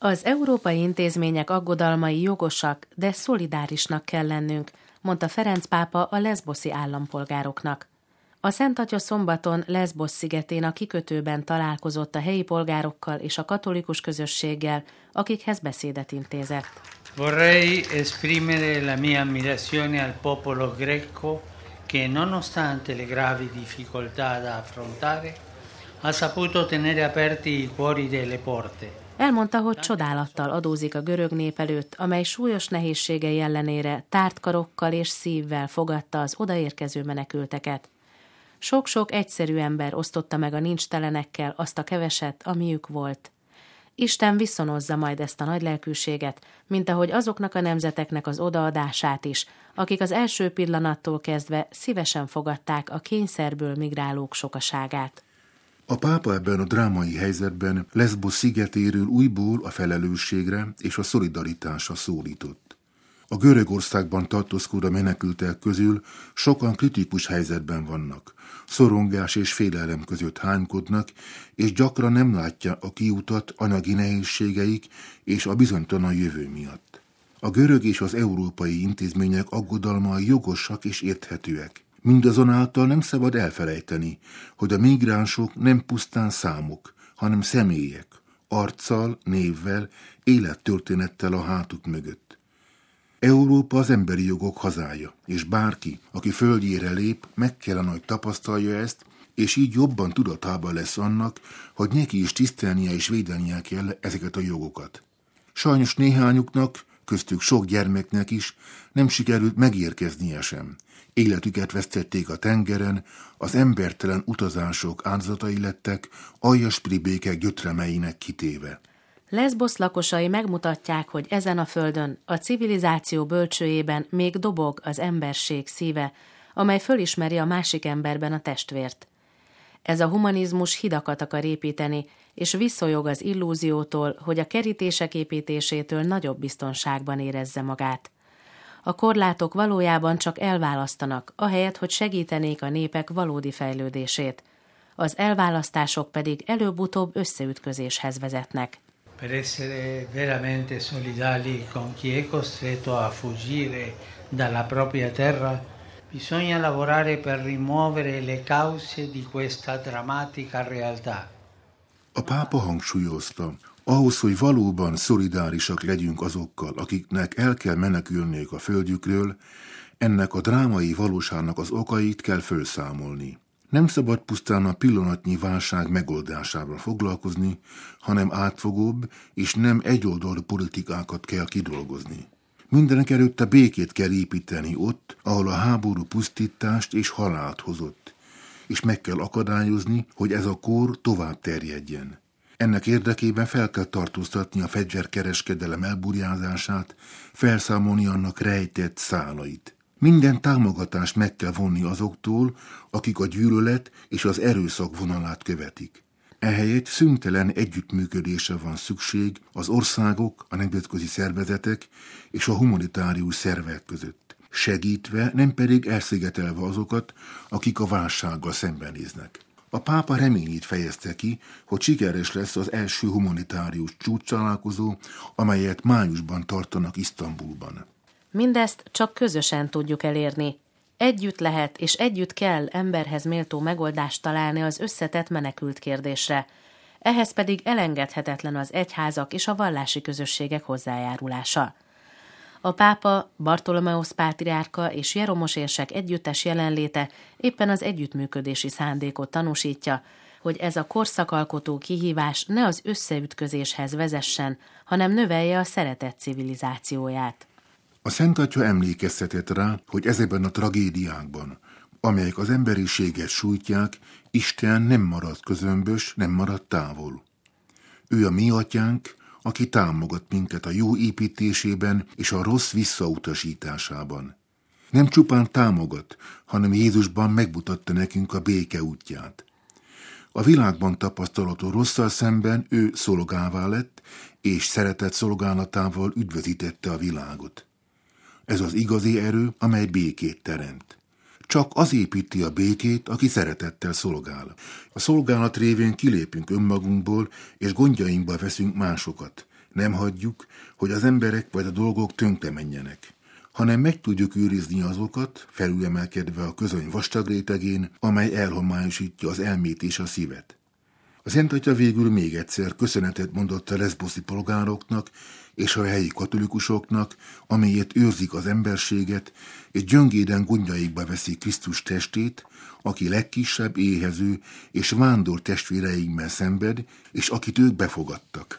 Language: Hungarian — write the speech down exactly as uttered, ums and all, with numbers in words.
Az európai intézmények aggodalmai jogosak, de szolidárisnak kell lennünk, mondta Ferenc pápa a leszboszi állampolgároknak. A Szent Atya szombaton Leszbosz szigetén a kikötőben találkozott a helyi polgárokkal és a katolikus közösséggel, akikhez beszédet intézett. Vorrei esprimere la mia ammirazione al popolo greco che, nonostante le gravi difficoltà da affrontare, ha saputo tenere aperti i cuori delle porte. Elmondta, hogy csodálattal adózik a görög nép előtt, amely súlyos nehézségei ellenére tárt karokkal és szívvel fogadta az odaérkező menekülteket. Sok-sok egyszerű ember osztotta meg a nincstelenekkel azt a keveset, amiük volt. Isten viszonozza majd ezt a nagy lelkűséget, mint ahogy azoknak a nemzeteknek az odaadását is, akik az első pillanattól kezdve szívesen fogadták a kényszerből migrálók sokaságát. A pápa ebben a drámai helyzetben Leszbosz szigetéről újból a felelősségre és a szolidaritásra szólított. A Görögországban tartózkodó menekültek közül sokan kritikus helyzetben vannak, szorongás és félelem között hánykodnak, és gyakran nem látják a kiutat anyagi nehézségeik és a bizonytalan jövő miatt. A görög és az európai intézmények aggodalmai jogosak és érthetőek. Mindazonáltal nem szabad elfelejteni, hogy a migránsok nem pusztán számok, hanem személyek, arccal, névvel, élettörténettel a hátuk mögött. Európa az emberi jogok hazája, és bárki, aki földjére lép, meg kellene, hogy tapasztalja ezt, és így jobban tudatában lesz annak, hogy neki is tisztelnie és védenie kell ezeket a jogokat. Sajnos néhányuknak, köztük sok gyermeknek is nem sikerült megérkeznie sem. Életüket vesztették a tengeren, az embertelen utazások áldozatai lettek, aljaspri békek gyötremeinek kitéve. Leszbosz lakosai megmutatják, hogy ezen a földön, a civilizáció bölcsőjében még dobog az emberség szíve, amely fölismeri a másik emberben a testvért. Ez a humanizmus hidakat akar építeni, és visszajog az illúziótól, hogy a kerítések építésétől nagyobb biztonságban érezze magát. A korlátok valójában csak elválasztanak, ahelyett, hogy segítenék a népek valódi fejlődését. Az elválasztások pedig előbb-utóbb összeütközéshez vezetnek. Per essere veramente solidali con chi è costretto a fuggire dalla propria terra, bisogna lavorare per rimuovere le cause di questa drammatica realtà. A pápa hangsúlyozta, ahhoz, hogy valóban szolidárisak legyünk azokkal, akiknek el kell menekülniük a földjükről, ennek a drámai valóságnak az okait kell felszámolni. Nem szabad pusztán a pillanatnyi válság megoldásával foglalkozni, hanem átfogóbb és nem egyoldalú politikákat kell kidolgozni. Mindenek előtt a békét kell építeni ott, ahol a háború pusztítást és halált hozott, és meg kell akadályozni, hogy ez a kór tovább terjedjen. Ennek érdekében fel kell tartóztatni a fegyverkereskedelem elburjázását, felszámolni annak rejtett szálait. Minden támogatást meg kell vonni azoktól, akik a gyűlölet és az erőszak vonalát követik. Ehelyett szüntelen együttműködésre van szükség az országok, a nemzetközi szervezetek és a humanitárius szervek között, segítve, nem pedig elszigetelve azokat, akik a válsággal szembenéznek. A pápa reményét fejezte ki, hogy sikeres lesz az első humanitárius csúcstalálkozó, amelyet májusban tartanak Isztambulban. Mindezt csak közösen tudjuk elérni. Együtt lehet és együtt kell emberhez méltó megoldást találni az összetett menekült kérdésre. Ehhez pedig elengedhetetlen az egyházak és a vallási közösségek hozzájárulása. A pápa, Bartolomeosz pátriárka és Jeromos érsek együttes jelenléte éppen az együttműködési szándékot tanúsítja, hogy ez a korszakalkotó kihívás ne az összeütközéshez vezessen, hanem növelje a szeretet civilizációját. A Szent Atya emlékeztetett rá, hogy ezekben a tragédiákban, amelyek az emberiséget sújtják, Isten nem marad közömbös, nem marad távol. Ő a mi atyánk, aki támogat minket a jó építésében és a rossz visszautasításában. Nem csupán támogat, hanem Jézusban megmutatta nekünk a béke útját. A világban tapasztalható rosszal szemben ő szolgává lett, és szeretett szolgálatával üdvözítette a világot. Ez az igazi erő, amely békét teremt. Csak az építi a békét, aki szeretettel szolgál. A szolgálat révén kilépünk önmagunkból, és gondjainkba veszünk másokat. Nem hagyjuk, hogy az emberek vagy a dolgok tönkre menjenek, hanem meg tudjuk őrizni azokat, felülemelkedve a közöny vastag rétegén, amely elhomályosítja az elmét és a szívet. A Szent Atya végül még egyszer köszönetet mondott a leszboszi polgároknak és a helyi katolikusoknak, amelyet őrzik az emberséget, és gyöngéden gondjaikba veszik Krisztus testét, aki legkisebb éhező és vándor testvéreinkben szenved, és akit ők befogadtak.